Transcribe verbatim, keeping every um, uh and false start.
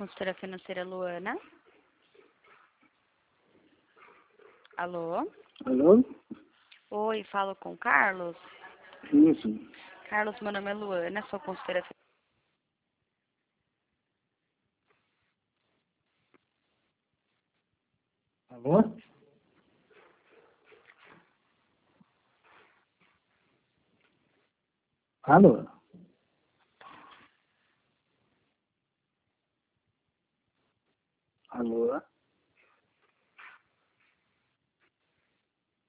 consultora financeira Luana. Alô? Alô? Oi, falo com o Carlos. Isso. Carlos, meu nome é Luana, sou consultora financeira. Alô? Alô?